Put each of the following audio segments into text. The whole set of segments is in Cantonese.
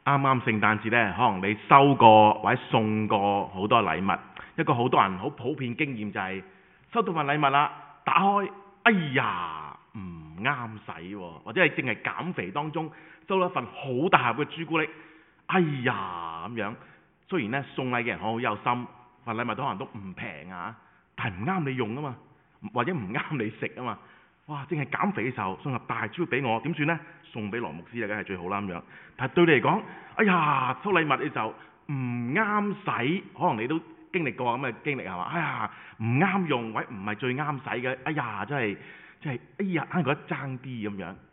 啱啱聖誕節呢，可能你收過或者送過好多禮物，一個好多人好普遍經驗就係收到份禮物啦，打開，哎呀唔啱使喎，或者係淨係減肥當中收到一份好大盒嘅朱古力，哎呀咁樣。雖然呢送禮嘅人好有心，份禮物可能都唔平啊，但係唔啱你用啊嘛，或者唔啱你食啊嘛。哇！正係減肥嘅時候送盒大朱古力俾我，點算呢？送俾羅牧師啊，梗係最好啦咁樣。但係對你嚟講，哎呀收禮物嘅時候唔啱使，可能你都經歷過咁嘅經歷係嘛？哎呀唔啱用，或者唔係最啱使嘅，哎呀真係哎呀硬係覺得爭啲咁樣。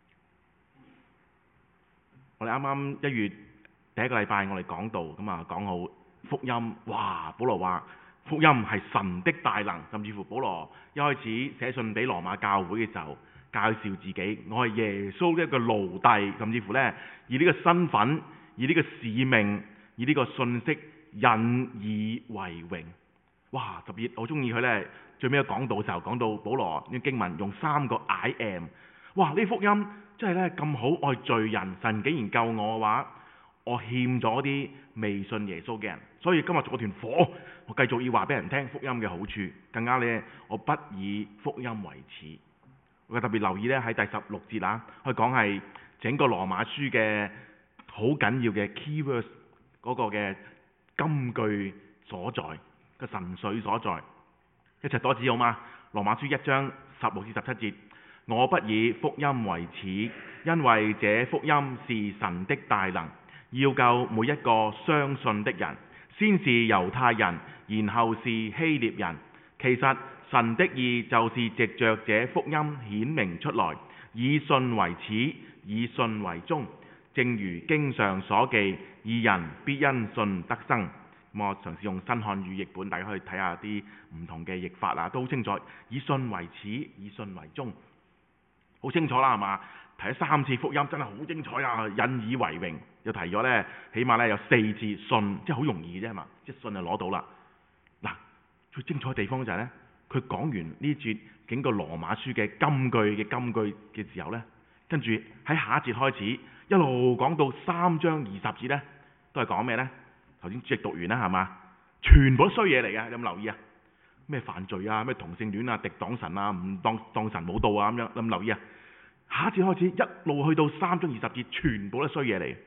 我哋啱啱1月第一個禮拜我哋講道咁啊，講好福音。哇！保羅話福音係神的大能，甚至乎保羅一開始寫信俾羅馬教會嘅時候，介紹自己，我係耶穌嘅一個奴隸，甚至乎呢，以呢個身份，以呢個使命，以呢個信息引以為榮。哇！特別我中意佢呢，最尾講道嘅時候講到保羅呢經文用3個 I am。哇！呢福音真係呢咁好，我係罪人，神竟然救我嘅話，我欠咗啲未信耶穌嘅人，所以今日做團火，我繼續要話俾人聽福音嘅好處，更加呢，我不以福音為恥。我特別留意呢，喺第16節啊，佢講係整個羅馬書嘅好緊要嘅 keywords 嗰個嘅金句所在，個神髓所在。一齊多指好嗎？羅馬書1章16至17節，我不以福音為恥，因為這福音是神的大能，要救每一個相信的人，先是猶太人，然後是希臘人。其實神的義就是藉着這福音顯明出來，以信為始，以信為終。正如經上所記，義人必因信得生。我嘗試用新漢語譯本，大家可以睇下啲唔同嘅譯法啊，都好清楚。以信為始，以信為終，好清楚啦，係嘛？提咗3次福音，真係好精彩啊！引以為榮，又提咗呢，起碼呢有4次信，即係好容易嘅啫嘛，即係信就攞到啦。嗱，最精彩嘅地方就係呢，佢講完呢節整個羅馬書嘅金句嘅時候呢，跟住喺下一節開始，一路講到3章20節呢，都係講咩呢？頭先主席讀完啦，係嘛？全部都衰嘢嚟嘅，有冇留意啊？咩犯罪啊，咩同性戀啊，敵擋神啊，唔當神冇到啊咁樣，有冇留意啊？下一節開始，一路去到3章20節，全部都衰嘢嚟。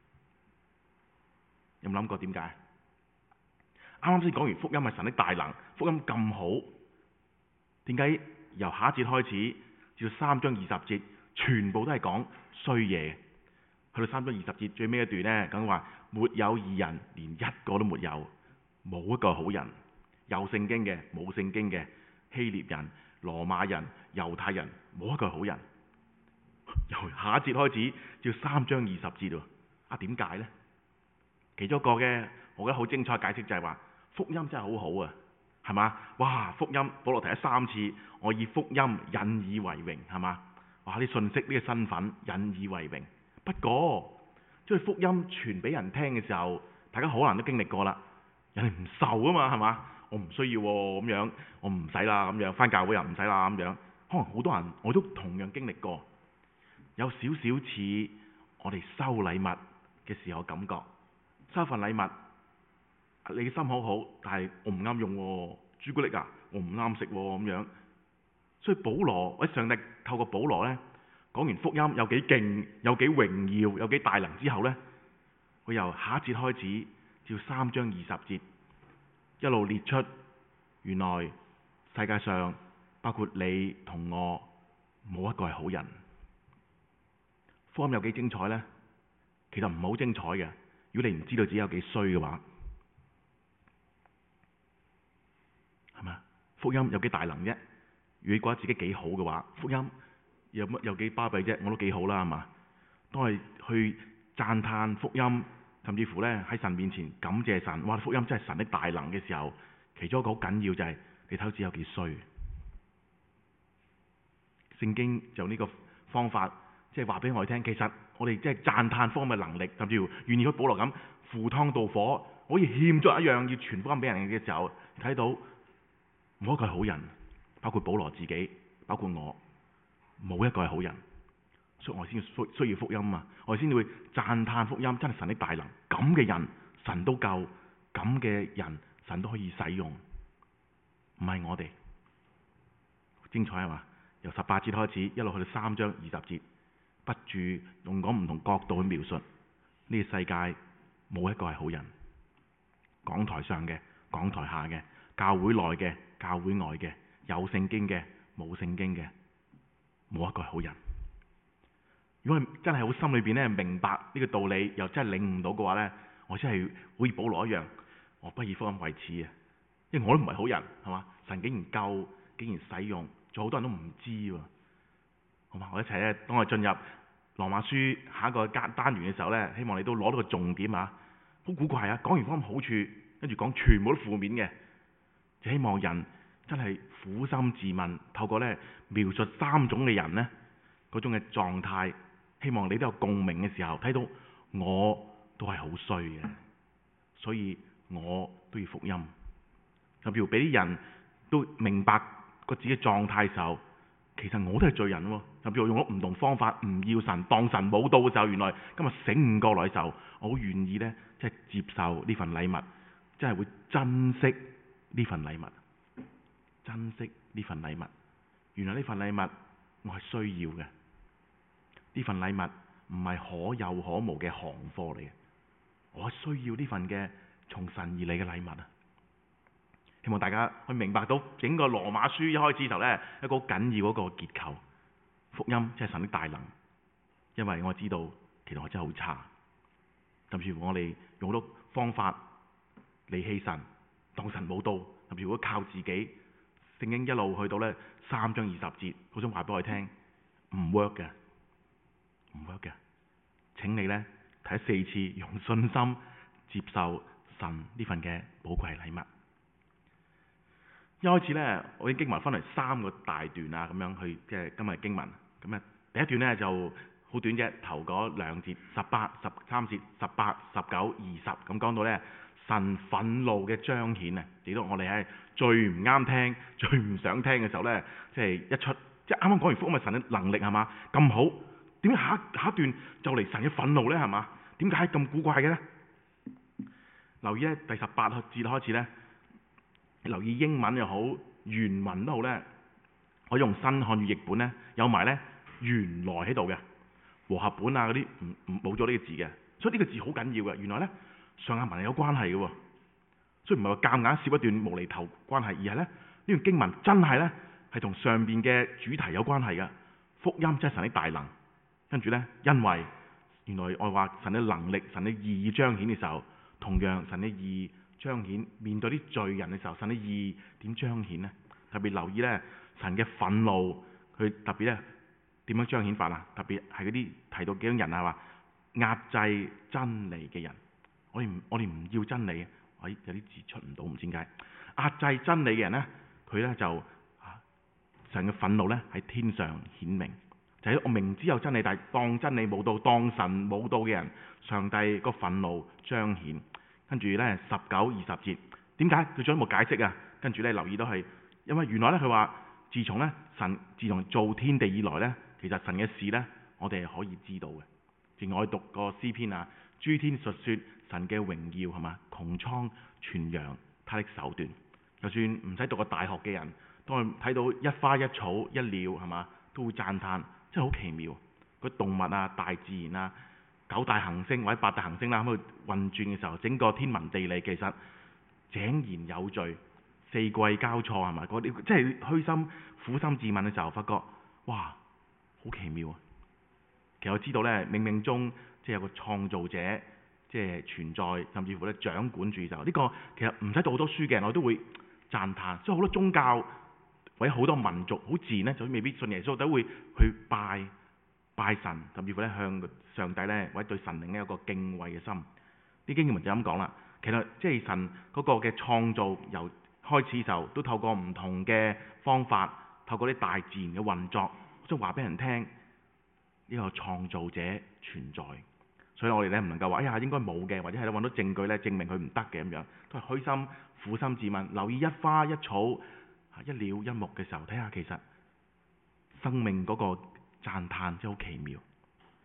有冇諗過點解？啱啱先講完福音係神的大能，福音咁好，點解由下一節開始至到3章20節，全部都係講衰嘢？去到3章20節最尾一段呢，講話沒有義人，連一個都沒有，冇一個好人，有聖經嘅，冇聖經嘅，希臘人、羅馬人、猶太人，冇一個好人。由下一節開始至到3章20節喎，啊點解呢？其中一個嘅，我覺得好精彩嘅解釋就係話福音真係好好啊，係嘛？哇！福音保羅提咗3次，我以福音引以為榮，係嘛？哇！啲信息呢個身份引以為榮。不過將福音傳俾人聽嘅時候，大家可能都經歷過啦，人哋唔受啊嘛，係嘛？我唔需要喎，咁樣我唔使啦，咁樣返教會又唔使啦，咁樣可能好多人我都同樣經歷過，有少少似我哋收禮物嘅時候感覺，收份禮物，你嘅心好好，但係我唔啱用喎，朱古力啊，我唔啱食喎，咁樣。所以保羅或者上帝透過保羅呢，講完福音有幾勁，有幾榮耀，有幾大能之後呢，佢由下一節開始至3章20節，一路列出原來世界上包括你同我冇一個係好人。福音有幾精彩呢？其實唔係好精彩嘅。如果你唔知道自己有幾衰嘅話，係咪？福音有幾大能啫？如果你覺得自己幾好嘅話，福音有幾巴閉啫？我都幾好啦，係嘛？當係去讚嘆福音，甚至乎呢喺神面前感謝神，哇！福音真係神的大能嘅時候，其中一個好緊要就係你睇自己有幾衰。聖經就呢個方法，即係話俾我哋聽，其實我哋即係讚嘆福音嘅能力，甚至乎願意好似保羅咁赴湯蹈火，好似欠咗一樣要傳福音俾人嘅時候，睇到冇一個係好人，包括保羅自己，包括我，冇一個係好人。 我哋先需要福音啊！我哋先會讚歎福音，真係神的大能。咁嘅人神都救，咁嘅人神都可以使用，唔係我哋。精彩係嘛？由18節開始，一路去到3章20節，不住用講唔同角度去描述呢個世界冇一個係好人。講台上嘅，講台下嘅，教會內嘅，教會外嘅，有聖經嘅，冇聖經嘅，冇一個係好人。如果真係好心裏邊咧明白呢個道理，又真係領悟到嘅話呢，我真係好似保羅一樣，我不以福音為恥啊！因為我都唔係好人，係嘛？神竟然救，竟然使用，仲好多人都唔知喎。好嘛，我一齊咧，當我進入羅馬書下一個單元嘅時候呢，希望你都攞到個重點啊！好古怪啊！講完福音好處，跟住講全部都負面嘅，就希望人真係苦心自問，透過呢描述3種嘅人呢嗰種嘅狀態。希望你都有共鳴嘅時候，睇到我都係好衰嘅，所以我都要福音。甚至乎俾啲人都明白個自己狀態嘅時候，其實我都係罪人喎。甚至乎用咗唔同方法唔要神，當神冇到嘅時候，原來今日醒悟過來嘅時候，我好願意呢，即係接受呢份禮物，真係會珍惜呢份禮物，珍惜呢份禮物。原來呢份禮物我係需要嘅。呢份禮物唔係可有可無嘅行貨嚟嘅，我需要呢份嘅從神而嚟嘅禮物啊！希望大家去明白到整個羅馬書一開始嘅時候呢，一個好緊要嗰個結構，福音即係神的大能。因為我知道其實我真係好差，甚至乎我哋用好多方法離棄神，當神冇到，甚至乎靠自己。聖經一路去到呢3章20節，好想話俾我哋聽，唔 work 嘅。唔 work 嘅，請你呢睇4次，用信心接受神呢份嘅寶貴禮物。一開始呢，我啲經文分為3個大段啊，咁樣去即係今日經文。咁啊，第一段呢就好短啫，頭嗰2節18、13節18、19、20，咁講到呢神憤怒嘅彰顯啊，直到我哋係最唔啱聽、最唔想聽嘅時候呢，即係一出，即係啱啱講完福音神嘅能力係嘛咁好。點解下一段就嚟神嘅憤怒呢？係嘛？點解咁古怪嘅呢？留意咧第18節開始呢，留意英文又好，原文都好呢，我用新漢語譯本呢，有埋呢原來喺度嘅，和合本啊嗰啲冇咗呢個字嘅，所以呢個字好緊要嘅。原來呢，上下文係有關係嘅喎，所以唔係話夾硬攝一段無厘頭關係，而係呢段經文真係呢係同上邊嘅主題有關係嘅。福音即係神的大能。跟住呢，因為原來我話神嘅能力、神嘅義彰顯嘅時候，同樣神嘅義彰顯面對啲罪人嘅時候，神嘅義點彰顯呢？特別留意呢，神嘅憤怒，佢特別呢點樣彰顯法啊？特別係嗰啲提到幾種人啊，話壓制真理嘅人。我哋唔要真理，有啲字出唔到，唔知點解。壓制真理嘅人呢，佢呢就神嘅憤怒呢喺天上顯明。就係我明知有真理，但係當真理冇到，當神冇到嘅人，上帝個憤怒彰顯。跟住呢19、20節，點解佢仲有冇解釋啊？跟住呢留意到係，因為原來呢佢話，自從造天地以來呢，其實神嘅事呢，我哋係可以知道嘅。正如我讀個詩篇啊，諸天述說神嘅榮耀係嘛，穹蒼傳揚他的手段。就算唔使讀個大學嘅人，當佢睇到一花一草一鳥係嘛，都會讚嘆。真係好奇妙，嗰動物啊、大自然啊、9大行星或者8大行星啦，喺度運轉嘅時候，整個天文地理其實井然有序，四季交錯係嘛？嗰啲即係虛心苦心自問嘅時候，發覺哇，好奇妙啊！其實我知道呢，冥冥中即係有個創造者即係存在，甚至乎咧掌管住就呢個其實唔使讀好多書嘅人，我都會讚嘆。所以好多宗教或者好多民族好自然咧，就未必信耶穌，都會去拜神，甚至乎咧向上帝咧或者對神靈咧有個敬畏嘅心。啲經文就咁講啦。其實即係神嗰個嘅創造由開始就都透過唔同嘅方法，透過啲大自然嘅運作，即係話俾人聽呢個創造者存在。所以我哋咧唔能夠話哎呀應該冇嘅，或者係揾到證據咧證明佢唔得嘅咁樣，都係虛心苦心自問，留意一花一草，一鳥一木嘅時候，睇下其實生命嗰個讚嘆真係好奇妙。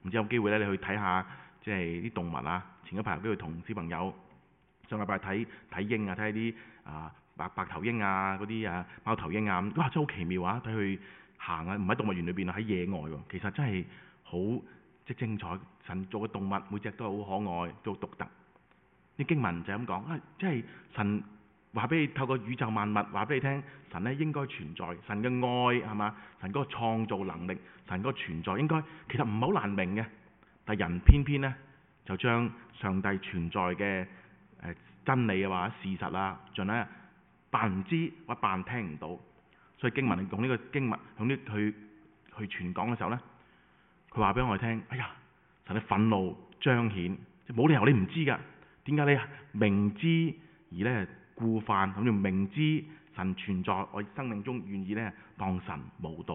唔知有機會咧，你去睇下即係啲動物啊。前一排有機會同小朋友上禮拜睇鷹啊，睇下啲白頭鷹啊，嗰啲貓頭鷹啊，哇真係好奇妙啊！睇佢行啊，唔喺動物園裏邊啊，喺野外喎，其實真係好即係精彩。神做嘅動物每隻都係好可愛，都好獨特。啲經文就係咁講啊，即係神話俾你，透過宇宙萬物話俾你聽，神咧應該存在，神嘅愛係嘛，神嗰個創造能力，神嗰個存在應該其實唔係好難明嘅，但係人偏偏咧就將上帝存在嘅真理啊或者事實啊，盡咧扮唔知或者扮聽唔到。所以經文用呢個經文用呢去傳講嘅時候咧，佢話俾我哋聽，哎呀，神嘅憤怒彰顯，冇理由你唔知㗎。點解你明知而咧故犯，咁要明知神存在，我生命中願意咧當神無道？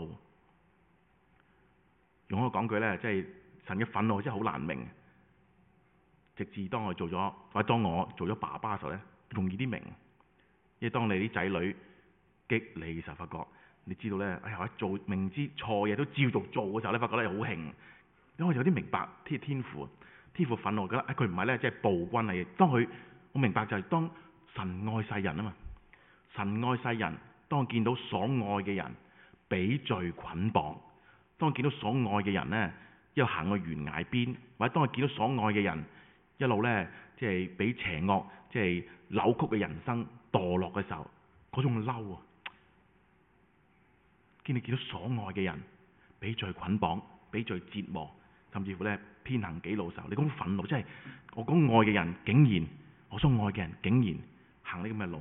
用我講句咧，即係神嘅憤怒真係好難明。直至當我做咗，或者當我做咗爸爸嘅時候咧，容易啲明。因為當你啲仔女激你嘅時候，發覺你知道咧，哎呀，我做明知錯嘢都照做嘅時候咧，發覺咧好興。因為有啲明白天父憤怒，覺得佢唔係咧，即係暴君嚟嘅。當我明白就係當神愛世人啊嘛，神愛世人，當我見到所愛嘅人俾罪捆綁，當我見到所愛嘅人咧一路行過懸崖邊，或者當我見到所愛嘅人一路咧即係俾邪惡即係扭曲嘅人生墮落嘅時候，嗰種嬲啊！見到所愛嘅人俾罪捆綁，俾罪折磨，甚至乎咧偏行己路嘅時候，你講憤怒，即係我講愛嘅人竟然，我所愛嘅人竟然行呢咁嘅路。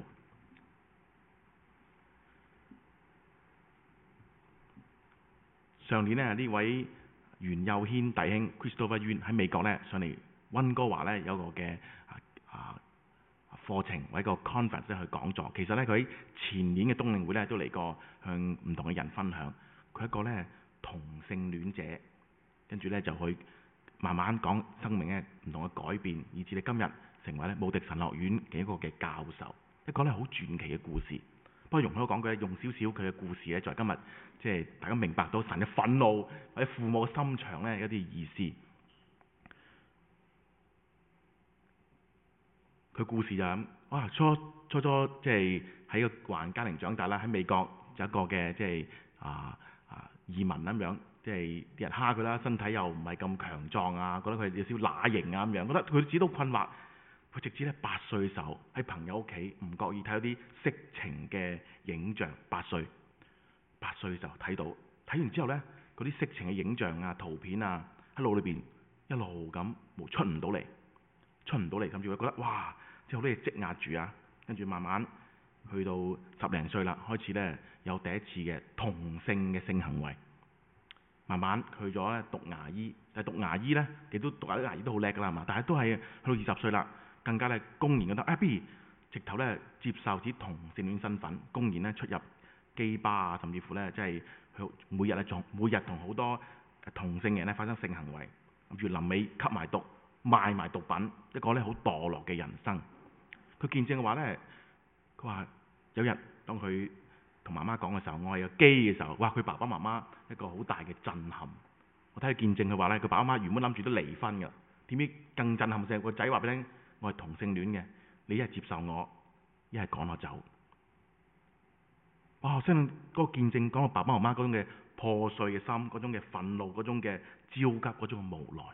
上年咧呢位袁佑軒弟兄 Christopher Yuen 喺美國咧上嚟溫哥華咧有個嘅課程或者個 conference 去講座。其實咧佢喺前年嘅冬令會咧都嚟過向唔同嘅人分享。佢係一個咧同性戀者，跟住咧就去慢慢講生命咧唔同嘅改變，以至你今日成為咧慕迪神學院嘅一個嘅教授。一個咧好傳奇嘅故事。不過容許我講句咧，用少少佢嘅故事咧，在今日即係大家明白到神嘅憤怒或者父母嘅心腸咧一啲意思。佢故事就係咁，哇！初即係喺個華人家庭長大啦，喺美國有一個嘅即係移民咁樣，即係啲人蝦佢啦，身體又唔係咁強壯啊，覺得佢有少少乸型啊咁樣，覺得佢自己都困惑。佢直至咧8歲嘅時候喺朋友屋企唔覺意睇到啲色情嘅影像。8歲嘅時候睇到，睇完之後咧嗰啲色情嘅影像啊、圖片啊喺腦裏邊一路咁出唔到嚟，甚至會覺得哇！即係好多嘢積壓住啊，跟住慢慢去到10零歲啦，開始咧有第一次嘅同性嘅性行為。慢慢去咗咧讀牙醫，但係讀牙醫咧，亦都讀牙醫都好叻㗎啦，係嘛？但係都係去到20歲啦，更加咧公然覺得不如直頭咧接受自己同性戀身份，公然咧出入基吧啊，甚至乎咧即係每日同好多同性人咧發生性行為，跟住臨尾吸埋毒、賣埋毒品，一個咧好墮落嘅人生。佢見證嘅話咧，佢話有日當佢同媽媽講嘅時候，我係個基嘅時候，哇！佢爸爸媽媽一個好大嘅震撼。我睇佢見證嘅話咧，佢爸爸媽媽原本諗住都離婚㗎，點知更震撼嘅係個仔話俾你聽，我係同性戀嘅，你一係接受我，一係趕我走。哇！相信嗰個見證講到爸爸媽媽嗰種嘅破碎嘅心，嗰種嘅憤怒，嗰種嘅焦急，嗰種嘅無奈。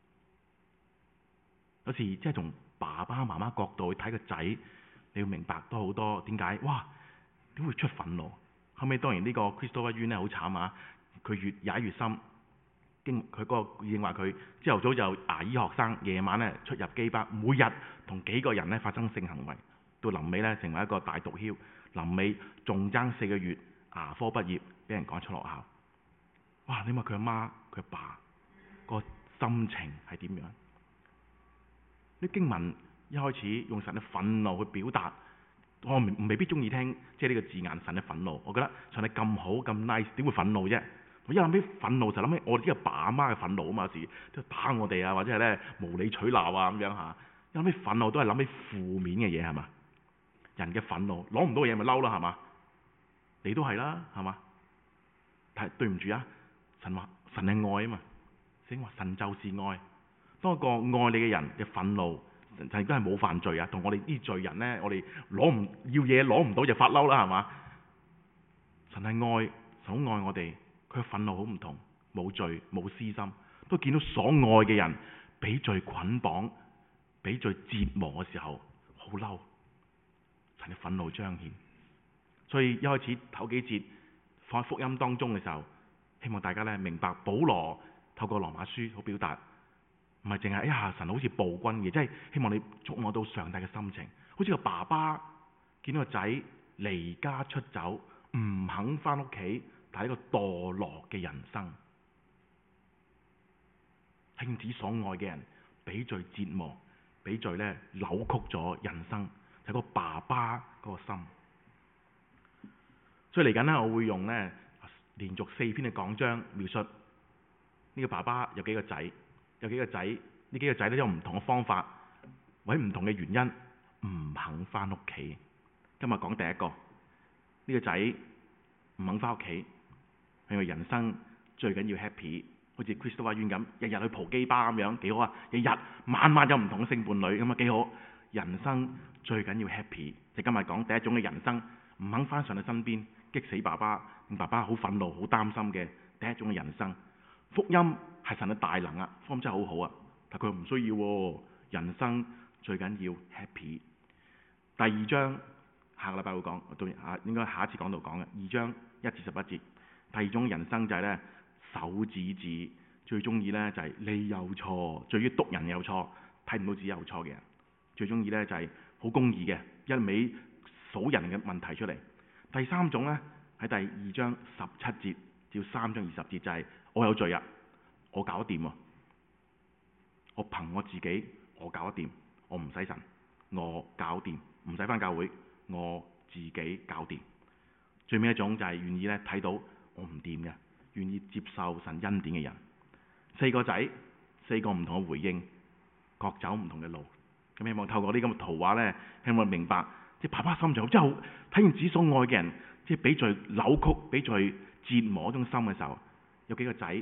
有時即係從爸爸媽媽角度去睇個仔，你要明白多好多點解？哇！點會出憤怒？後尾當然呢個 Christopher Yuen 咧好慘啊！佢越踩越深，佢嗰個認為佢朝頭早就牙醫學生，夜晚咧出入基吧，每日同幾個人咧發生性行為，到臨尾咧成為一個大毒梟，臨尾仲爭4個月牙科畢業，俾人趕出學校。哇！你話佢阿媽佢阿爸個心情係點樣？啲經文一開始用神嘅憤怒去表達。我未必中意聽即係呢個字眼，神嘅憤怒。我覺得上帝咁好咁 nice， 點會憤怒啫？我一諗起憤怒就諗起我哋啲阿爸阿媽嘅憤怒啊嘛，有時都打我哋啊，或者係咧無理取鬧啊咁樣嚇。一諗起憤怒都係諗起負面嘅嘢係嘛？人嘅憤怒攞唔到嘢咪嬲啦係嘛？你都係啦係嘛？但係對唔住啊，神話神係愛啊嘛。 聖經話神就是愛。當一個愛你嘅人嘅憤怒，神亦都係冇犯罪啊，同我哋啲罪人呢，我哋要嘢攞唔到就發嬲啦，係嘛？神係愛，神好愛我哋，佢嘅憤怒好唔同，冇罪冇私心，都見到所愛嘅人俾罪捆綁、俾罪折磨嘅時候，好嬲，神嘅憤怒彰顯。所以一開始頭幾節放喺福音當中嘅時候，希望大家咧明白保羅透過羅馬書好表達，唔係淨係神好似暴君嘅，即係希望你觸摸到上帝嘅心情，好似個爸爸見到個仔離家出走，唔肯翻屋企，但係一個墮落嘅人生，兄子所愛嘅人俾罪折磨，俾罪咧扭曲咗人生，就係個爸爸嗰個心。所以嚟緊呢，我會用呢連續4篇嘅講章描述呢個爸爸有幾個仔，呢幾個仔咧都有唔同嘅方法，或者唔同嘅原因唔肯翻屋企。今日講第一個，呢個仔唔肯翻屋企，因為人生最緊要 happy， 好似 Christopher Yuan 咁，日日去蒲基巴咁樣幾好啊！日日晚晚有唔同嘅性伴侶咁啊幾好。人生最緊要 happy， 就今日講第一種嘅人生唔肯翻上你身邊，激死爸爸，令爸爸好憤怒、好擔心嘅第一種嘅人生。福音係神嘅大能啊，福音真係好好啊，但佢唔需要喎。人生最緊要 happy。第二章下個禮拜會講，應該下一次講道講嘅2章1至11節。第二種人生就係咧手指指，最中意咧就係你有錯，最中意督人有錯，睇唔到自己有錯嘅人，最中意咧就係好公義嘅，一味數人嘅問題出嚟。第三種咧喺第2章17節至3章20節就係我有罪啊，我搞得掂喎，我憑我自己我搞得掂，我唔使神，我搞掂，唔使返教會，我自己搞掂。最尾一種就係願意咧睇到我唔掂嘅，願意接受神恩典嘅人。4個仔，4個唔同嘅回應，各走唔同嘅路。咁希望透過呢咁嘅圖畫咧，希望明白即係爸爸心腸真係好，睇見子所愛嘅人即係俾罪扭曲、俾罪折磨嗰種心嘅時候，有幾個仔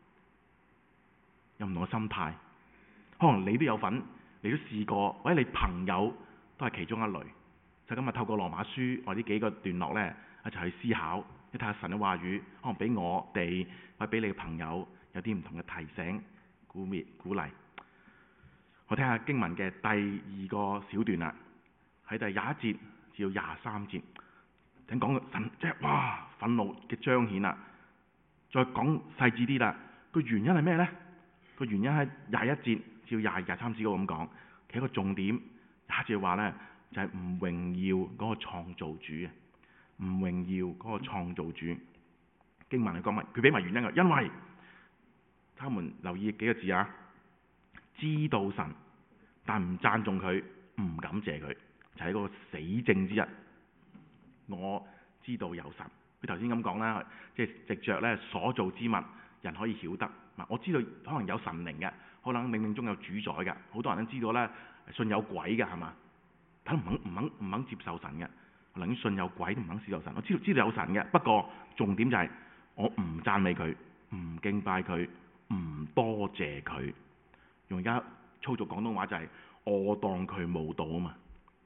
有唔同嘅心態。可能你都有份，你都試過，或者你朋友都係其中一類。就今日透過羅馬書或者幾個段落咧，一齊去思考，一睇下神嘅話語，可能俾我哋或者俾你嘅朋友有啲唔同嘅提醒、鼓勵。我睇下經文嘅第2個小段啦，喺第21節至到23節，請講神即係哇憤怒嘅彰顯啦。再講細緻啲啦，個原因係咩呢？個原因喺21節至到22、23節嗰度咁講，其實一個重點，下節話呢，就係唔榮耀嗰個創造主啊，唔榮耀嗰個創造主。經文嚟講埋，佢俾埋原因嘅，因為他們留意幾個字啊，知道神，但唔讚頌佢，唔感謝佢，就係一個死證之一。我知道有神，佢頭先咁講啦，即係藉着咧所造之物，人可以曉得。我知道可能有神靈嘅，可能冥冥中有主宰嘅，好多人都知道咧，信有鬼嘅係嘛，但唔肯接受神嘅，寧願信有鬼都唔肯接受神。我知道有神嘅，不過重點就係我唔讚美佢，唔敬拜佢，唔多謝佢。用而家粗俗廣東話就係我當佢冇到啊嘛。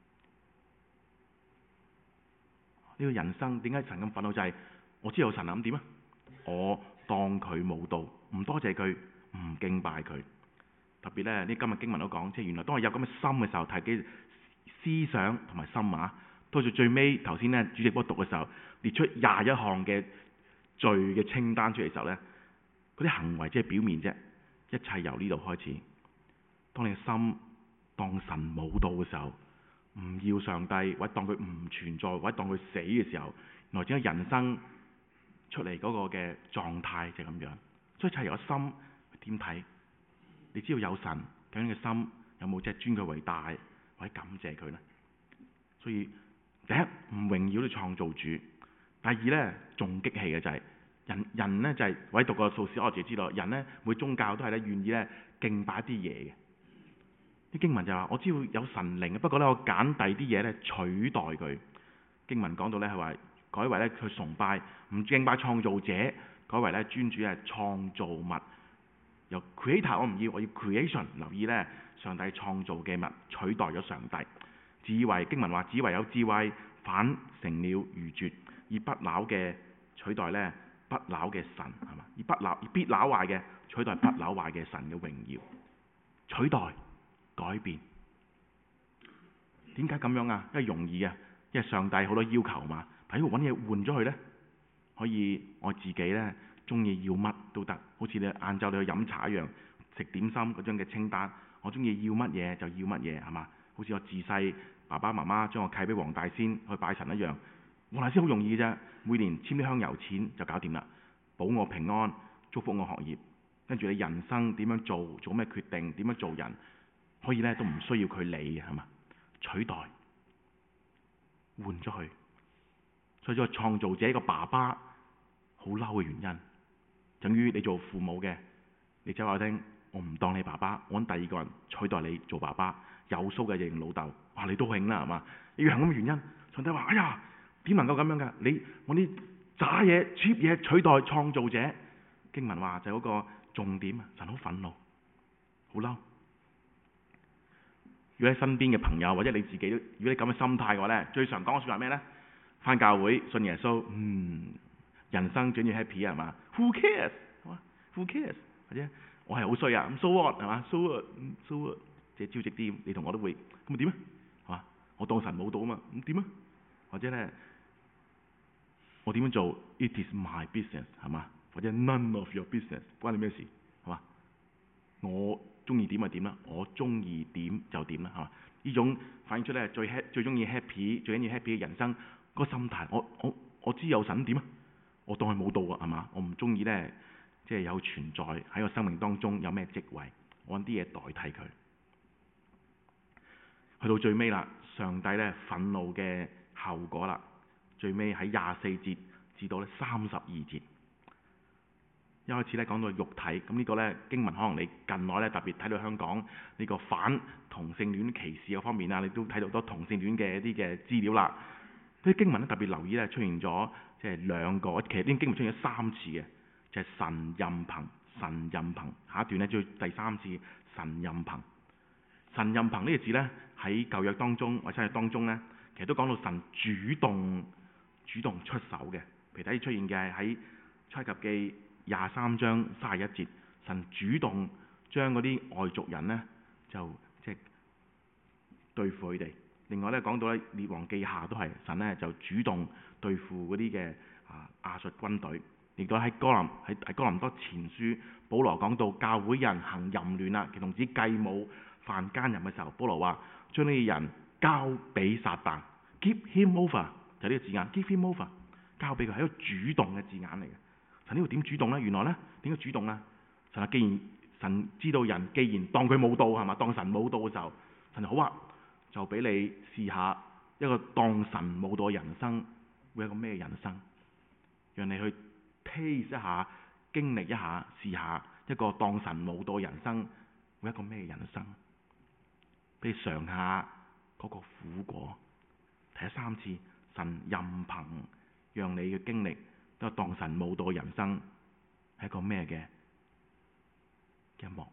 呢個人生點解神咁憤怒？就係我知道有神啊，咁點啊？我當佢冇到，唔多謝佢，唔敬拜佢。特別咧，呢今日經文都講，即係原來當我有咁嘅心嘅時候，提起思想同埋心啊，到最尾頭先咧主席幫我讀嘅時候，列出21項嘅罪嘅清單出嚟嘅時候咧，嗰啲行為即係表面啫，一切由呢度開始。當你嘅心當神冇到嘅時候，唔要上帝，或者當佢唔存在，或者當佢死嘅時候，原來整個人生出嚟嗰個嘅狀態就係咁樣。所以一切由心點睇？你知道有神，究竟你嘅心有冇即係尊佢為大，或者感謝佢呢？所以第一唔榮耀啲創造主，第二咧仲激氣嘅就係人咧就係唯獨個數士我自己知道，人咧每宗教都係咧願意咧敬拜一啲嘢嘅。啲經文就話我知道有神靈，不過咧我揀第二啲嘢咧取代佢。經文講到咧係話改為咧佢崇拜唔敬拜創造者，改為咧專注係創造物。 由 creator 我唔要，我要 creation。留意呢，上帝創造嘅物取代咗上帝。自以為經文話，自以為有智慧，反成了愚拙，以不朽嘅取代呢不朽嘅神，係嘛？以必朽壞嘅取代不朽壞嘅神嘅榮耀，取代改變。點解咁樣啊？因為容易啊，因為上帝好多要求嘛。喺度揾嘢換咗佢呢，可以我自己呢中意要乜都得，好似你晏晝你去飲茶一樣，食點心嗰張嘅清單，我中意要乜嘢就要乜嘢，係嘛？好似我自細爸爸媽媽將我契俾黃大仙去拜神一樣。黃大仙好容易嘅啫，每年簽啲香油錢就搞掂啦，保我平安，祝福我學業，跟住你人生點樣做咩決定，點樣做人，可以呢都唔需要佢理嘅，係嘛？取代換咗佢，所以個創造者個爸爸好嬲嘅原因，等於你做父母嘅，你走話聽，我唔當你爸爸，我揾第二個人取代你做爸爸，有鬚嘅就認老豆，哇你都興啦係嘛？你要係咁嘅原因，上帝話：哎呀，點能夠咁樣㗎？你揾啲渣嘢、cheap 嘢取代創造者。經文話就係嗰個重點，神好憤怒，好嬲。如果喺身邊嘅朋友或者你自己，如果你咁嘅心態嘅話呢，最常講嘅説話係咩呢？返教會信耶穌，人生總要 happy 係嘛 ？Who cares 係嘛 ？Who cares 或者我係好衰啊，咁 so what 係嘛 ？so what，so what，即係招積啲，你同我都會咁咪點啊？係嘛？我當神冇到啊嘛，咁點啊？或者呢，我點樣做 ？It is my business 係嘛？或者 none of your business 關你咩事係嘛？我中意點就點啦，我中意點就點啦，係嘛？呢種反映出咧最中意 happy， 最緊要 happy 嘅人生嗰個心態。我知有神點啊，我當佢冇到啊，係嘛？我唔中意咧，即係有存在喺我生命當中有咩職位，我揾啲嘢代替佢。去到最尾啦，上帝咧憤怒嘅後果啦，最尾喺24節至到咧32節。一開始咧講到肉體，咁呢個咧經文可能你近來咧特別睇到香港呢個反同性戀歧視嗰方面啊，你都睇到好多同性戀嘅一啲嘅資料啦。啲經文咧特別留意咧出現咗即係兩個，其實呢啲經文出現咗3次嘅，就係神任憑，神任憑。下一段咧最第3次神任憑。神任憑呢個字咧喺舊約當中或者係當中咧，其實都講到神主動出手嘅。譬如睇出現嘅喺出埃及記23章31節，神主動將嗰啲外族人呢，就即係對付佢哋。另外咧講到咧列王記下都係神呢，就主動對付嗰啲嘅亞述軍隊。亦都喺哥林多前書，保羅講到教會人行淫亂啦，其同子繼母犯奸淫嘅時候，保羅話將呢啲人交俾撒旦 ，give him over 就係呢個字眼 ，give him over 交俾佢，係一個主動嘅字眼嚟嘅。神呢度點主動呢？原來呢點解主動呢？神既然神知道人既然當佢冇到係嘛，當神冇到嘅時候，神就好啊，就俾你試下一個當神冇到嘅人生會係一個咩人生，讓你去 taste 一下、經歷一下、試下一個當神冇到嘅人生會係一個咩人生，俾你嘗下嗰個苦果。睇咗3次，神任憑讓你嘅經歷。都當神冇到嘅人生係一個咩嘅一幕？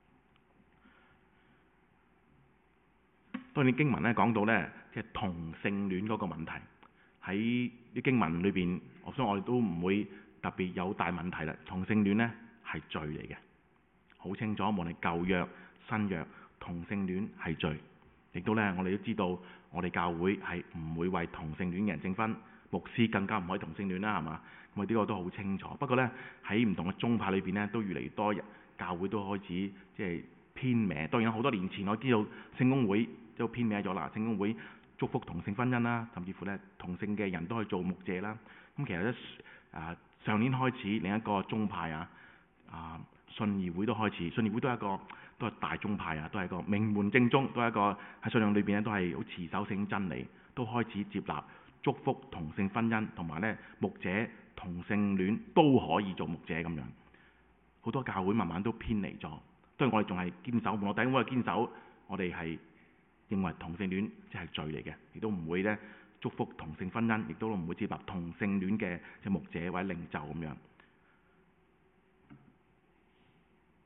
當然經文咧講到咧，即係同性戀嗰個問題喺啲經文裏邊，我相信我哋都唔會特別有大問題啦。同性戀咧係罪嚟嘅，好清楚，無論舊約新約，同性戀係罪。亦都咧，我哋都知道，我哋教會係唔會為同性戀嘅人證婚。牧師更加唔可以同性戀啦，係嘛？咁呢個都好清楚。不過呢，喺唔同嘅宗派裏邊呢，都越嚟越多教會都開始即係偏歪。當然好多年前我知道聖公會都偏歪咗啦。聖公會祝福同性婚姻啦，甚至乎呢同性嘅人都可以做牧者啦。咁其實呢，上年開始另一個宗派信義會都開始，信義會都係大宗派啊，都係個名門正宗，都係一個喺信仰裏邊呢都係好持守性真理，都開始接納祝福同性婚姻，同埋咧牧者同性戀都可以做牧者咁樣。好多教會慢慢都偏離咗，當然我哋仲係堅守，我哋堅守，我哋係認為同性戀即係罪嚟嘅，亦都唔會咧祝福同性婚姻，亦都唔會接納同性戀嘅牧者或者領袖咁樣。呢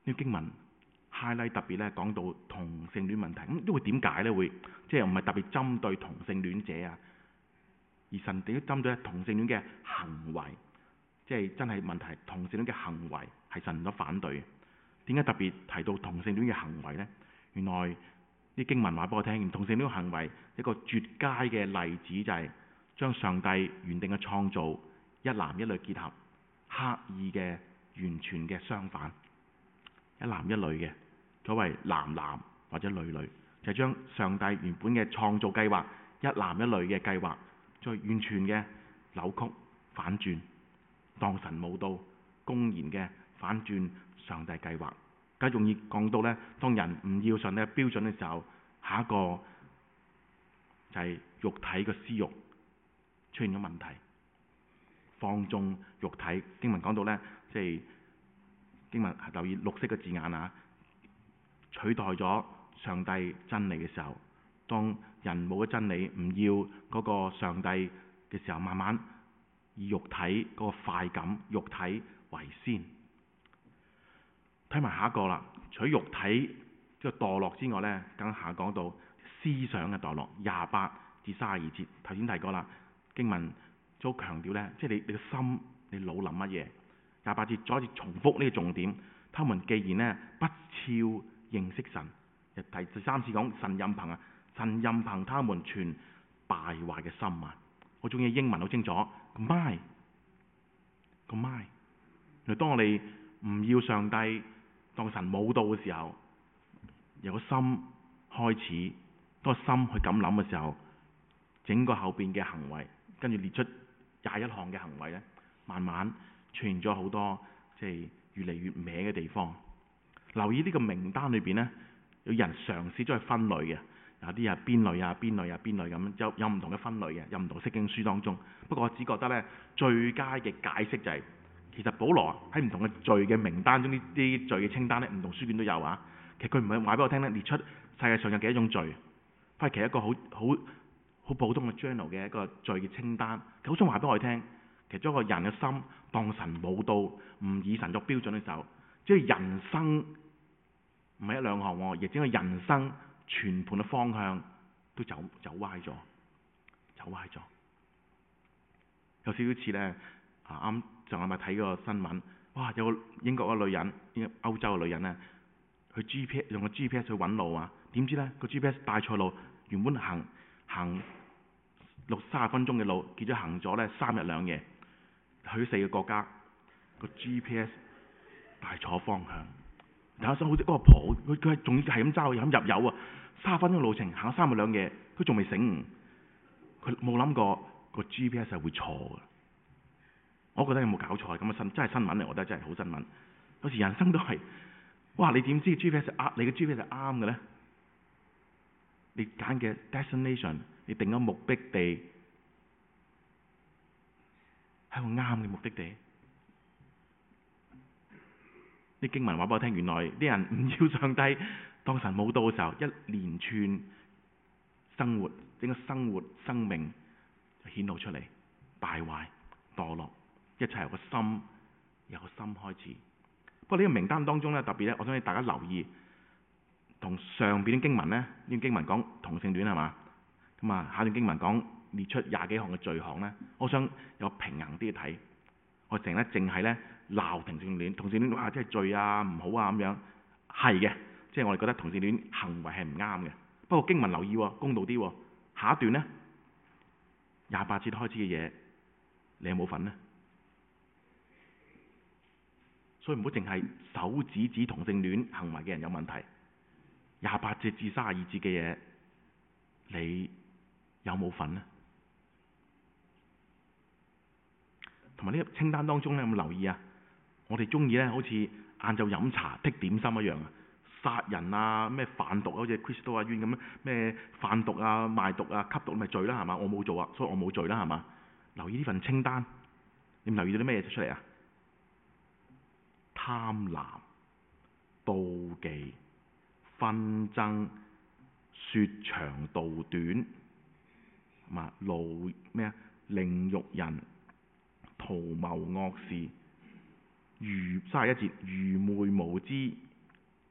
呢經文 highlight 特別咧講到同性戀問題，咁都會點解咧？會即係唔係特別針對同性戀者啊，而神亦都針對同性戀嘅行為，即係真係問題同性戀嘅行為係神所反對嘅。點解特別提到同性戀嘅行為呢？原來啲經文話俾我聽，同性戀嘅行為一個絕佳嘅例子就係將上帝原定嘅創造一男一女結合，刻意嘅完全嘅相反，一男一女嘅，所謂男男或者女女，就係將上帝原本嘅創造計劃一男一女嘅計劃，再完全嘅扭曲反轉，當神冇到，公然嘅反轉上帝計劃。更容易講到呢，當人唔要上帝嘅標準嘅時候，下一個就係肉體嘅私慾出現咗問題，放縱肉體。經文講到呢，即係經文留意綠色嘅字眼啊，取代咗上帝真理嘅時候，當人冇咗真理，唔要嗰個上帝嘅時候，慢慢以肉體嗰個快感、肉體為先。睇埋下一個啦，除咗肉體即係墮落之外呢，更下講到思想嘅墮落。28至32節頭先提過啦，經文都強調呢，即係你嘅心，你腦諗乜嘢？28節再一次重複呢個重點。他們既然呢不肖認識神，第三次講神任憑啊，神任憑他們存敗壞嘅心啊。我中意英文好清楚，個 mind。原來當我哋唔要上帝，當神冇到嘅時候，由個心開始，當個心去咁諗嘅時候，整個後邊嘅行為，跟住列出21項嘅行為咧，慢慢出現咗好多即係越嚟越歪嘅地方。留意呢個名單裏邊呢，有人嘗試咗去分類嘅，有啲係邊類啊、邊類啊、邊類咁，有唔同嘅分類嘅，有唔同釋經書當中。不過我只覺得呢，最佳嘅解釋就係、其實保羅喺唔同嘅罪嘅名單中，呢啲罪嘅清單咧，唔同書卷都有啊。其實佢唔係話俾我聽咧，列出世界上有幾多種罪，反而其實一個好普通嘅 journal 嘅一個罪嘅清單。佢好想話俾我哋聽，其實一個人嘅心當神冇到，唔以神作標準嘅時候，即係人生唔係一兩項喎，亦整個人生全盤嘅方向都走歪咗。有少少似咧，啱上禮拜睇個新聞，哇！有個英國嘅女人，歐洲嘅女人咧，佢用個 GPS 去揾路啊，點知咧個 GPS 帶錯路，原本行30分鐘嘅路，結咗行咗咧3日2夜，去4個國家，個 GPS 帶錯方向。有一首好似嗰個婆，佢仲要係咁揸，又咁入油啊！30分鐘嘅路程行咗3日2夜，佢仲未醒悟，佢冇諗過個 GPS 係會錯嘅。我覺得有冇搞錯？咁嘅真係新聞嚟，我覺得真係好新聞。有時人生都係，哇！你點知 GPS 你嘅 GPS 係啱嘅咧？你揀嘅 destination， 你定咗目的地係個啱嘅目的地。啲經文話俾我聽，原來啲人唔要上帝，當神冇到嘅時候，一連串生活，整個生命就顯露出嚟，敗壞、墮落，一切由個心開始。不過呢個名單當中咧，特別咧，我想大家留意，同上邊啲經文咧，呢段經文講同性戀係嘛？咁啊，下段經文講列出20幾項嘅罪項咧，我想有平衡啲嘅睇。我成日淨係咧鬧同性戀，哇！真係罪啊，唔好啊咁樣，係嘅，即係我哋覺得同性戀行為係唔啱嘅。不過經文留意喎，公道啲喎，下一段咧28節開始嘅嘢，你有冇份呢？所以唔好淨係手指同性戀行為嘅人有問題。28節至32節嘅嘢，你有冇份呢？同埋呢個清單當中咧，有冇留意啊？我哋中意咧，好似晏晝飲茶剔點心一樣啊，殺人啊，咩販毒，好似 Crystal 阿淵咁咩販毒啊、賣毒啊、吸毒咪罪啦，係嘛？我冇做啊，所以我冇罪啦，係嘛？留意呢份清單，你留意到啲咩嘢出嚟啊？貪婪、妒忌、紛爭、説長道短，嘛凌辱人、圖謀惡事、31節愚昧無知、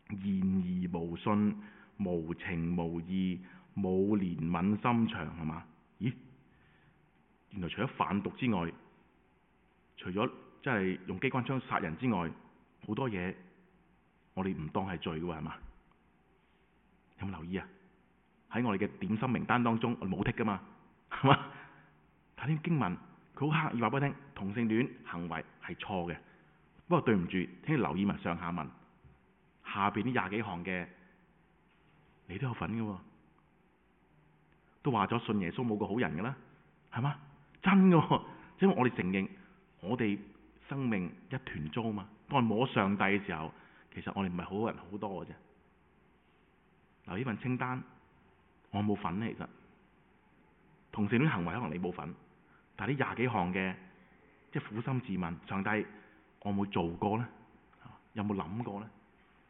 言而無信，無情無義，冇憐憫心腸，係嘛？咦？原來除咗販毒之外，除咗即係用機關槍殺人之外，好多嘢我哋唔當係罪嘅喎，係嘛？有冇留意啊？喺我哋嘅點心名單當中，我哋冇剔噶嘛，係嘛？睇啲經文，佢好刻意話俾我聽，同性戀行為係錯嘅。不過對唔住，請你留意埋上下文，下邊啲20幾項嘅，你都有份嘅喎，都話咗信耶穌冇個好人嘅啦，係嘛？真嘅喎，因為我哋承認我哋生命一團糟嘛。當我摸上帝嘅時候，其實我哋唔係好人好多嘅啫。嗱，呢份清單我冇份咧，其實同性戀行為可能你冇份，但係呢20幾項嘅，即係苦心自問，上帝我有冇做過呢？有冇諗過呢？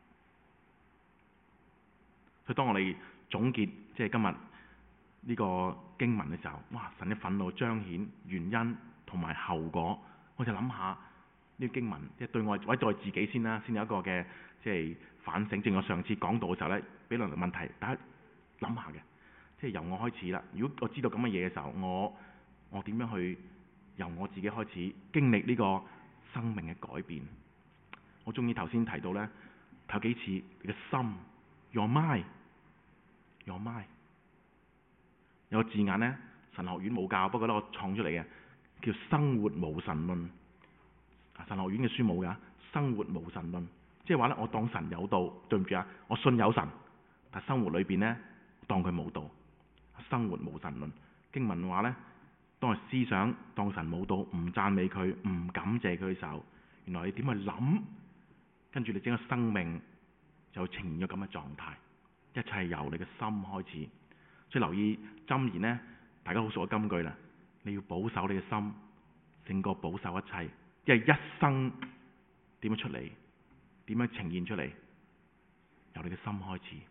所以當我哋總結即係今日呢個經文嘅時候，哇！神嘅憤怒彰顯原因同埋後果，我就諗下呢個經文，即係對我或者對自己先啦，先有一個嘅即係反省。正如我上次講道嘅時候呢，俾兩個問題大家諗下嘅，即係由我開始啦。如果我知道咁嘅嘢嘅時候，我點樣去由我自己開始經歷呢個生命嘅改變？我中意頭先提到呢，有幾次你嘅心 ，your mind，your mind， 有個字眼呢，神學院冇教，不過咧我創出嚟嘅，叫生活無神論。神學院嘅書冇㗎，生活無神論，即係話呢，我當神有道，對唔住啊，我信有神，但生活裏邊呢，當佢冇道，生活無神論。經文話呢，當係思想當神冇道，唔讚美佢，唔感謝佢嘅時候，原來你點去諗，跟住你整個生命就呈現咗咁嘅狀態。一切由你嘅心開始，所以留意箴言呢，大家好熟嘅金句啦。你要保守你嘅心，勝過保守一切，因為一生點樣出嚟，點樣呈現出嚟，由你嘅心開始。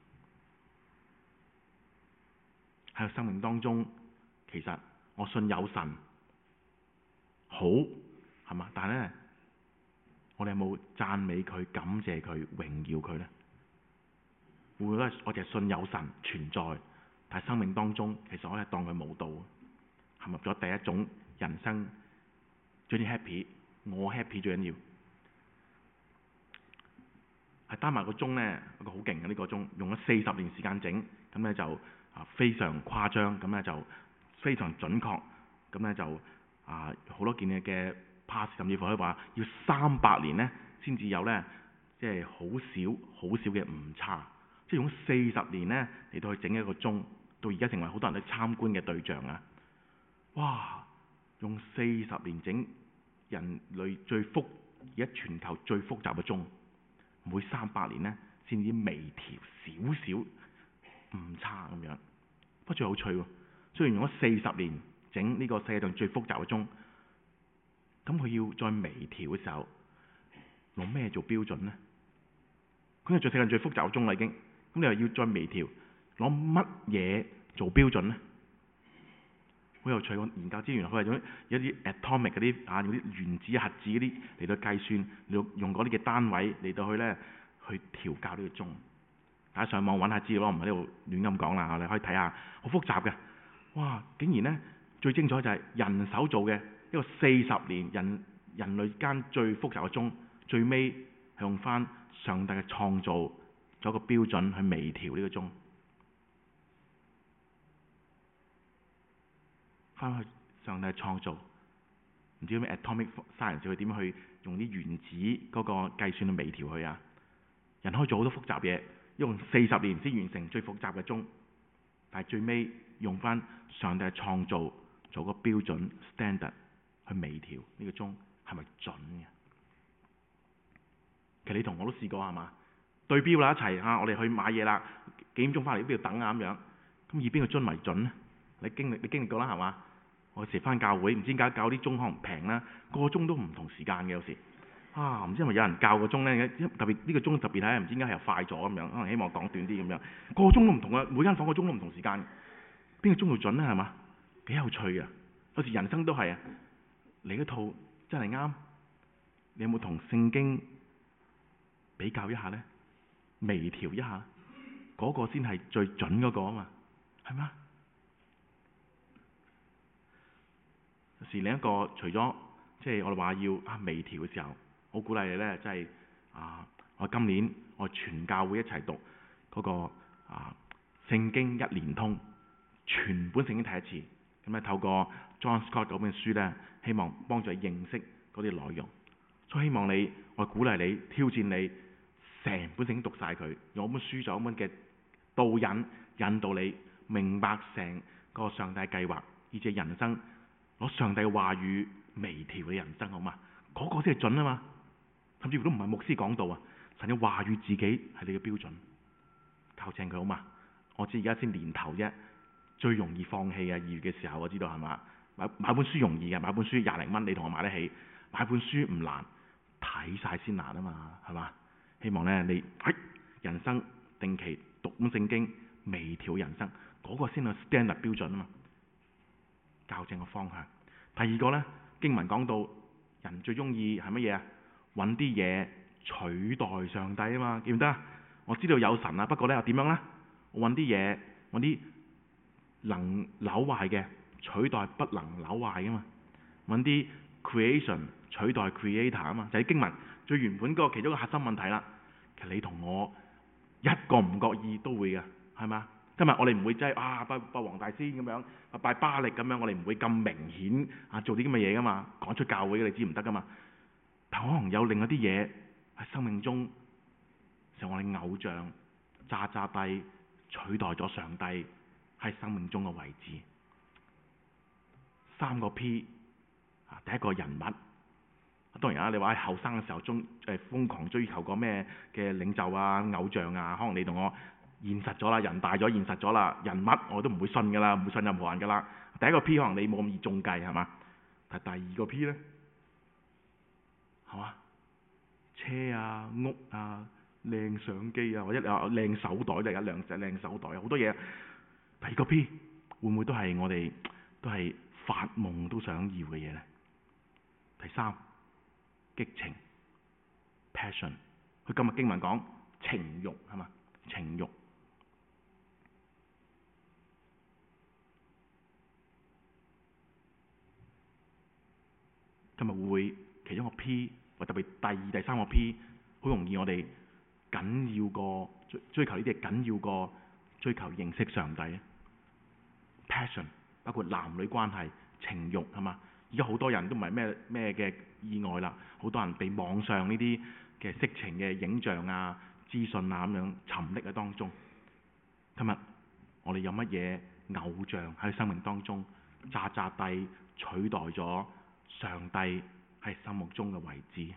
喺個生命當中，其實我信有神，好係嘛？但係呢，我哋有冇讚美佢、感謝佢、榮耀佢呢？會唔會咧？我哋係信有神存在，但係生命當中，其實我哋當佢冇到，陷入咗第一種人生最 happy， 我 happy 最緊要。係單埋個鐘呢，一個好勁嘅呢個鐘，用咗40年時間整，咁呢就非常誇張，咁呢就非常準確，咁呢就好多件嘢嘅 pass， 甚至乎可以話要300年呢先至有呢，即係好少嘅誤差。即係用40年呢嚟到去整一個鐘，到而家成為好多人去參觀嘅對象啊！哇！用40年整人類而家全球最複雜嘅鐘，每300年呢先至微調少誤差咁樣。不過最有趣喎，雖然用咗40年整呢個世界上最複雜嘅鐘，咁佢要再微調嘅時候，用咩做標準呢？佢係做世界最複雜嘅鐘啦已經。咁你又要再微調，攞乜嘢做標準呢？好有趣喎！研究資源，佢係用一啲 atomic 嗰啲用啲原子核子嗰啲嚟到計算，用嗰啲嘅單位嚟到去呢去調校呢個鐘。大家上網揾下資料咯，唔喺呢度亂咁講啦，你可以睇下，好複雜嘅。哇！竟然呢，最精彩就係人手做嘅一個40年人類間最複雜嘅鐘，最尾係用翻上帝嘅創造做一個標準去微調呢個鐘，翻去上帝創造，唔知咩 atomic science 佢點去用啲原子嗰個計算去微調佢啊？人可以做好多複雜嘢，用40年先完成最複雜嘅鐘，但係最尾用翻上帝嘅創造做個標準 standard 去微調呢個鐘係咪準嘅？其實你同我都試過係嘛？對標啦一齊我哋去買嘢啦，幾點鐘翻嚟邊度等啊咁樣，咁以邊個鐘為準呢？你經歷過啦係嘛？我有時翻教會，唔知點解教啲鐘可能平啦，個鐘都唔同時間嘅有時，唔知係咪有人教個鐘呢？特別呢個鐘特別睇，唔知點解又快咗咁樣，可能希望講短啲咁樣，個鐘都唔同啊，每間房個鐘都唔同時間，邊個鐘會準呢？係嘛？幾有趣啊！有時人生都係啊，你嗰套真係啱，你有冇同聖經比較一下呢？ 微調一下，嗰個先係最準嗰個啊嘛，係咪？是另一個，除咗即係我哋話要微調嘅時候，我鼓勵你咧，即係我今年我全教會一齊讀嗰個聖經一連通，全本聖經睇一次。咁咧透過 John Scott 嗰本書咧，希望幫助你認識嗰啲內容。所以希望你，我鼓勵你，挑戰你，成本聖經讀晒佢，用本書做一本嘅導引，引導你明白成個上帝計劃，以至人生攞上帝嘅話語微調嘅人生，好嘛？嗰個先係準啊嘛！甚至乎都唔係牧師講道啊，神嘅話語自己係你嘅標準，靠正佢好嘛？我知而家先年頭啫，最容易放棄啊！2月嘅時候我知道係嘛？買本書容易嘅，買本書20零蚊你同我買得起，買本書唔難，睇晒先難啊嘛，係嘛？希望咧你人生定期讀本聖經，微調人生，嗰個先係 standard 標準啊嘛，校正個方向。第二個咧，經文講到人最中意係乜嘢啊？揾啲嘢取代上帝啊嘛，記唔得啊？我知道有神啊，不過咧又點樣咧？我揾啲嘢，揾啲能朽壞嘅取代不能朽壞噶嘛，揾啲 creation 取代 creator 啊嘛，就係經文最原本嗰個其中一個核心問題啦。其實你同我一個唔覺意都會嘅，係嘛？今日我哋唔會即係拜黃大仙咁樣，拜巴力咁樣，我哋唔會咁明顯做啲咁嘅嘢噶嘛，講出教會嘅你知唔得噶嘛？但可能有另一啲嘢喺生命中成為我哋偶像，渣低取代咗上帝喺生命中嘅位置。3個 P 第一個人物。當然你話喺後生嘅時候瘋狂追求個咩嘅領袖偶像可能你同我現實咗啦，人大咗現實咗啦，人物我都唔會信噶啦，唔會信任何人噶啦。第一個 P 可能你冇咁易中計係嘛？但係第二個 P 咧，係嘛？車屋靚相機或者靚手袋嚟㗎，靚手袋好多嘢。第二個 P 會唔會都係我哋都係發夢都想要嘅嘢咧？第三，激情 passion， 佢今日經文講情慾係嘛？情慾。今日會其中一個 P， 或特別第二、第三個 P， 好容易我哋緊要過追求呢啲，緊要過追求認識上帝。passion 包括男女關係、情慾係嘛？而家好多人都唔係咩嘅意外啦，好多人被網上呢啲嘅色情嘅影像資訊咁樣沉溺喺當中。今日我哋有乜嘢偶像喺生命當中渣地取代咗上帝喺心目中嘅位置？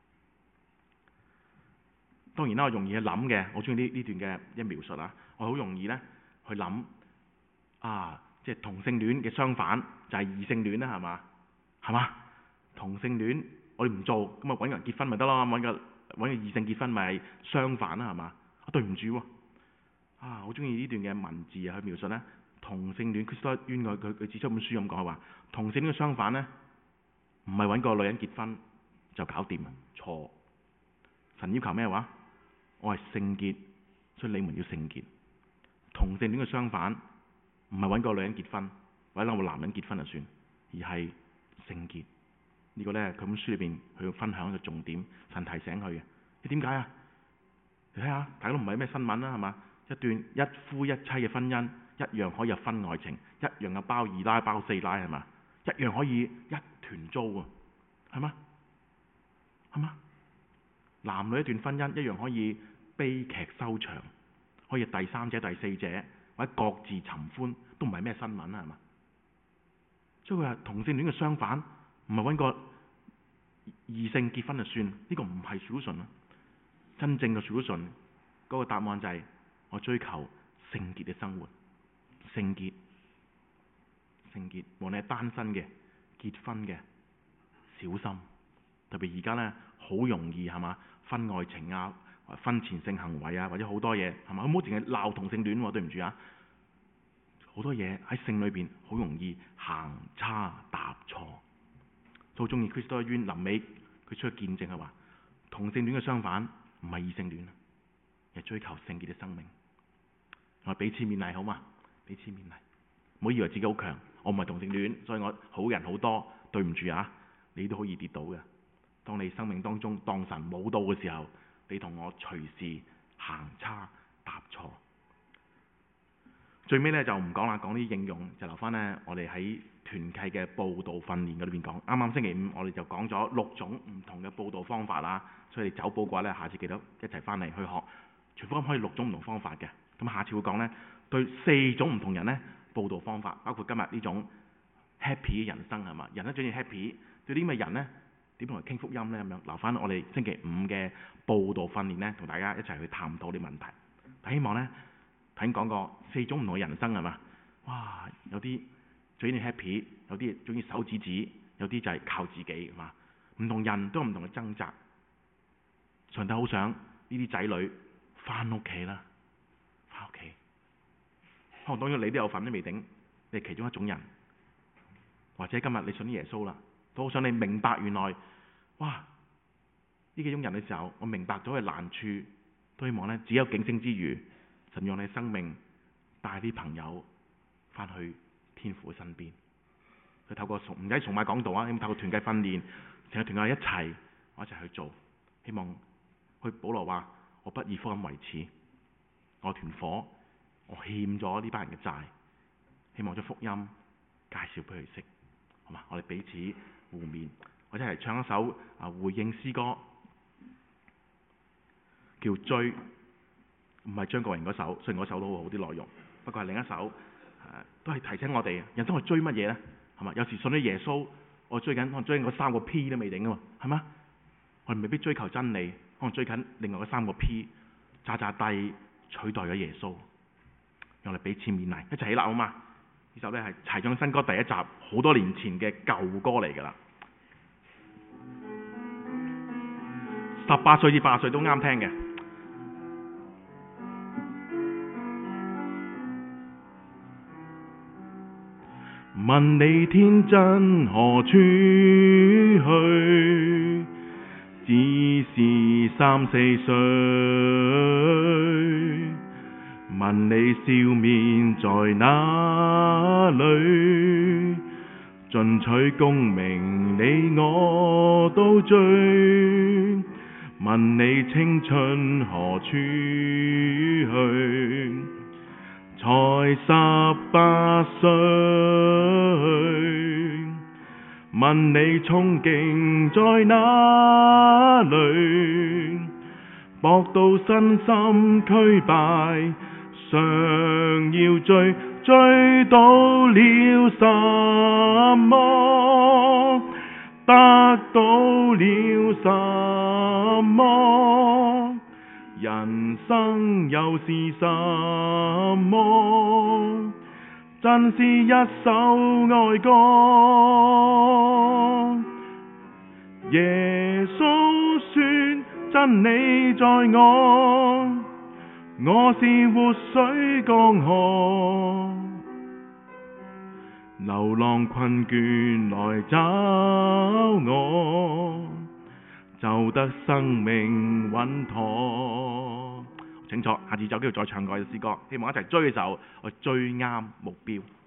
當然啦，我容易去諗嘅，我中意呢段嘅一描述我好容易咧去諗即係同性戀嘅相反就係異性戀啦，係嘛？係嘛？同性戀我哋唔做，咁揾個人結婚咪得咯，揾個異性結婚咪相反啦，係嘛？對唔住喎，好中意呢段嘅文字去描述咧同性戀。Christopher Yuan佢指出本書咁講話，同性戀嘅相反咧唔係揾個女人結婚就搞掂，錯。神要求咩話？我係聖潔，所以你們要聖潔。同性戀嘅相反唔係揾個女人結婚，或者揾個男人結婚就算，而係聖潔。呢個呢，佢本書裏邊佢要分享一個重點，神提醒佢嘅。你點解啊？你睇下，大家都唔係咩新聞啦，係嘛？一段一夫一妻嘅婚姻一樣可以有婚外情，一樣有包二奶包四奶係嘛？一樣可以一團糟喎，係嘛？係嘛？男女一段婚姻一樣可以悲劇收場，可以第三者、第四者或者各自尋歡，都唔係咩新聞啦，係嘛？所以佢話同性戀嘅相反，唔係揾個異性結婚就算，呢個唔係 solution。真正嘅 solution 嗰個答案就係我追求聖潔嘅生活，聖潔。無論係單身嘅、結婚嘅，小心。特別而家呢，好容易係嘛？婚外情婚前性行為或者好多嘢係嘛？唔好淨係鬧同性戀喎，對唔住好多嘢喺性裏邊好容易行差踏錯。好中意 Christopher Yuan 臨尾佢出去見證係話，同性戀嘅相反唔係異性戀， 亦追求聖潔的生命。我彼此勉勵好嘛？彼此勉勵，唔好以為自己好強。我唔係同性戀，所以我好人好多。對唔住啊，你都可以跌倒嘅。當你生命當中當神冇到嘅時候，你同我隨時行差踏錯。最尾咧就唔講啦，講啲應用就留翻咧我哋喺團契嘅佈道訓練嗰裏邊講。啱啱星期五我哋就講咗6種唔同嘅佈道方法啦，所以你走寶嘅話咧，下次記得一齊翻嚟去學。傳福音可以6種唔同方法嘅，咁下次會講咧對4種唔同人咧佈道方法，包括今日呢種 happy 嘅人生係嘛？人都中意 happy， 對啲咁嘅人咧點同佢傾福音咧咁樣？留翻我哋星期五嘅佈道訓練咧，同大家一齊去探討啲問題。但希望咧頭先講過4種唔同嘅人生係嘛？哇！有啲最中意 happy， 有啲中意手指指，有啲就係靠自己係嘛？唔同人都有唔同嘅掙扎。上帝好想呢啲仔女翻屋企啦，翻屋企。可能當然你都有份都未定，你係其中一種人。或者今日你信耶穌啦，都好想你明白原來，哇！呢幾種人嘅時候，我明白咗佢難處，都希望咧只有警醒之餘，神讓你生命帶啲朋友翻去天父嘅身邊。佢透過唔使崇拜講道啊，咁透過團契訓練，成個團契一齊，我一齊去做。希望佢保羅話：我不以福音為恥，我團火，我欠咗呢班人嘅債，希望將福音介紹俾佢識。好嘛，我哋彼此互勉，我哋一齊唱一首回應詩歌，叫追，唔係張國榮嗰首，雖然嗰首都好啲內容，不過係另一首，都係提醒我哋人生去追乜嘢咧？係嘛，有時信咗耶穌，我追緊嗰3個 P 都未定噶嘛，係嘛？我哋未必追求真理，可能追緊另外嗰3個 P， 渣低取代咗耶穌，讓我哋彼此勉勵，一齊起立好嘛？呢首咧係柴唱新歌第1集，好多年前嘅舊歌嚟㗎啦。18歲至80歲都啱聽嘅。問你天真何處去？只是3、4歲。問你笑面在哪裏？進取功名你我都追。問你青春何處去？才18歲。問你憧憬在哪裏？搏到身心俱敗，尚要追，追到了什麼？得到了什麼？人生又是什麼？真是一首愛歌。耶穌說真理在我是活水江河。流浪困倦來找我，就得生命穩妥。請坐，下次就繼續再唱過嘅詩歌，希望一齊追嘅時候，我追啱目標。